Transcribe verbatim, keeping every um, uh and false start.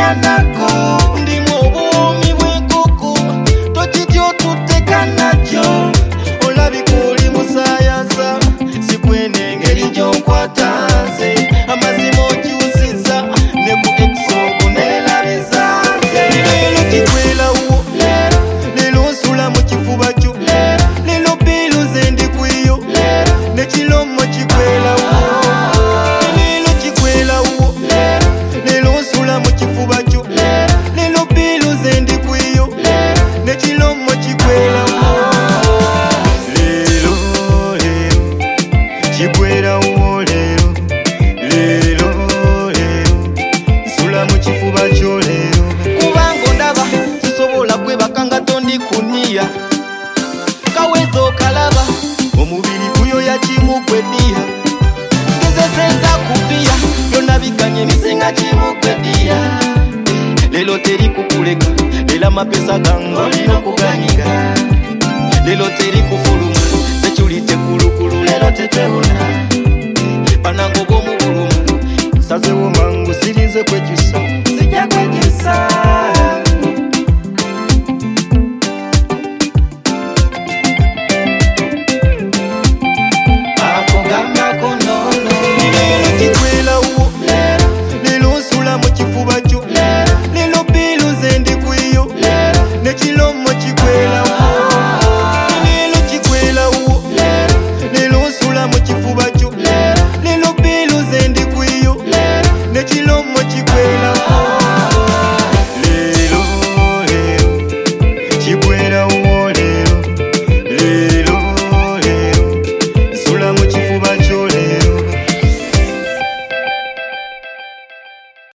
tutekanako ndimu obuumi bw'enkoko tokityo tutekanakyo olabika oli musaayaza sikwene engeri gy'onkwata nze amazima okyusiza ne ku exoko neelabiza leero kikwerawo leero nsula mu kifuba kyo leero biiru ze ndi kuyo ne kiromo kikwerawo leero kikwerawo leero nsula mu kifuba kyo leero biiru ze ndi kuyo ne kiromo kikwerawo leero leero kikwerawo leero leero leero nsula mu kifuba kyo leero kubanga ondaba sisobola kwebaka nga tondi kuniya kawezo kalaba omubiri kuyo yakimu kwediya ngezesenza kubiya byonna biganye nisinga kimu kwediya lelo teri kukuleka lela mapesa gange olina okuganyiga lelo teri kufuluma sekyuli tekulukulu lelo tetewona banango b'omubuluma nsazewo mangu sirinze kwekyusa